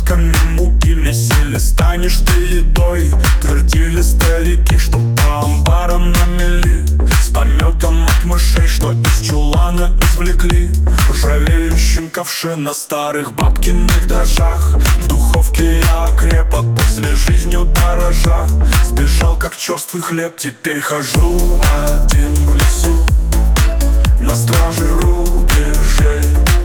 остатками муки месили. Станешь ты едой, твердили старики, что по амбарам на мели, с пометом от мышей, что из чулана извлекли. Ржавеющим ковше на старых бабкиных дрожжах. В духовке я окреп, а после жизнью дорожа. Сбежал как черствый хлеб, теперь хожу один в лесу, на страже рубежей.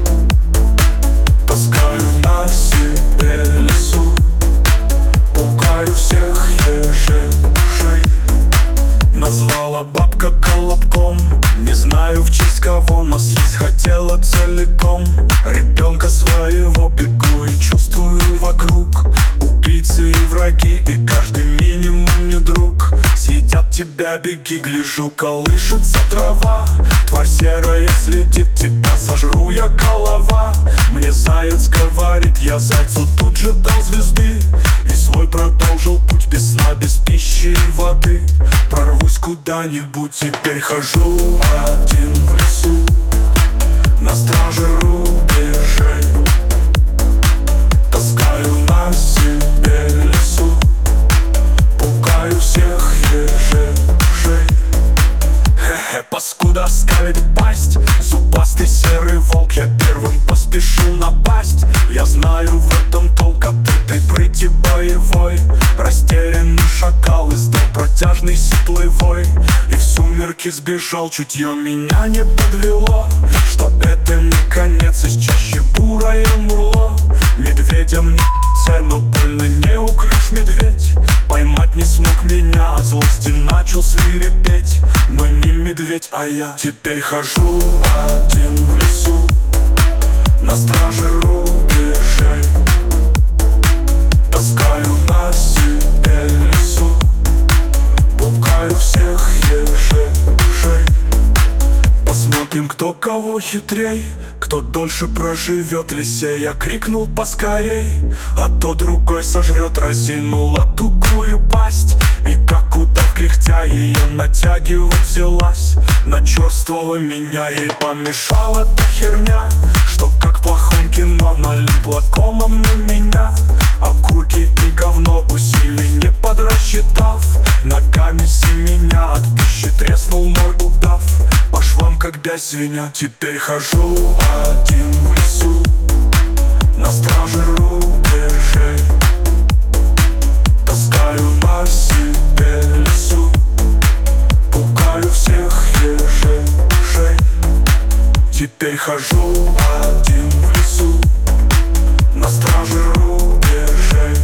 Таскаю на себе лесу, пугаю всех ежей. Назвала бабка колобком, не знаю в честь кого, но съесть хотела целиком. Ребенка своего бегу и чувствую вокруг убийцы и враги, и каждый минимум не друг. Съедят тебя, беги, гляжу, колышется трава. Тварь серая следит, тебя сожру я, голова. Мне заяц говорит, я зайцу тут же дал звезды, и свой продолжил путь без сна, без пищи и воды. Прорвусь куда-нибудь, теперь хожу один в лесу, на страже рубежей. Таскаю на себе лесу, пугаю всех ежей. Хе-хе, паскуда скалит пасть, зубастый серый волк, я первым поспешу напасть. Я знаю в этом толк от этой прыти боевой. Растерянный шакал издал протяжный сиплый вой, и в сумерки сбежал, чутье меня не подвело, что это не конец, из чаще бурое мурло. Медведям не цель, но больно не укрыв медведь. Поймать не смог меня, от злости начал свирепеть. Но не медведь, а я теперь хожу один в лесу, на страже рубежей. Таскаю на себе лесу, пугаю всех ежей. Посмотрим, кто кого хитрей, кто дольше проживет в лесе. Я крикнул поскорей, а то другой сожрет. Разинула тугую пасть, и как удав кряхтя ее натягивать взялась. На черствого меня ей помешала та херня, что как в плохом кино налипла комом на меня. Окурки и говно усилий не подрасчитав, ногами семеня от пищи треснул мой удав. По швам как бязь свинья, теперь хожу один в лесу, на страже рубежей. Таскаю на себе лесу, пугаю всех ежей. Теперь хожу один в лесу, на страже рубежей.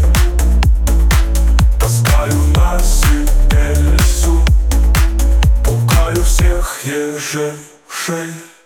Таскаю на себе лесу, пугаю всех ежей.